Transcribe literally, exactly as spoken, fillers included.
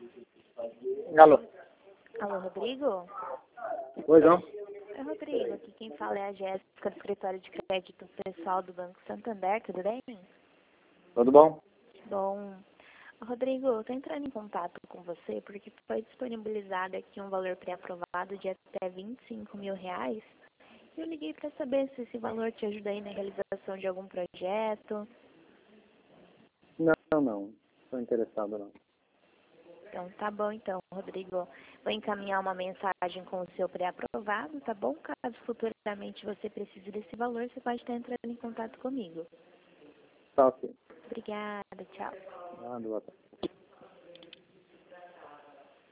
Alô. Alô, Rodrigo? Oi, João. Oi, Rodrigo. Aqui quem fala é a Jéssica, do escritório de crédito pessoal do Banco Santander, tudo bem? Tudo bom? Bom. Rodrigo, eu estou entrando em contato com você porque foi disponibilizado aqui um valor pré-aprovado de até vinte e cinco mil reais. Eu liguei para saber se esse valor te ajuda aí na realização de algum projeto. Não, não. Estou interessado, não. Então, tá bom então, Rodrigo. Vou encaminhar uma mensagem com o seu pré-aprovado, tá bom? Caso futuramente você precise desse valor, você pode estar entrando em contato comigo. Tá ok. Obrigada, tchau. Ah, boa tarde.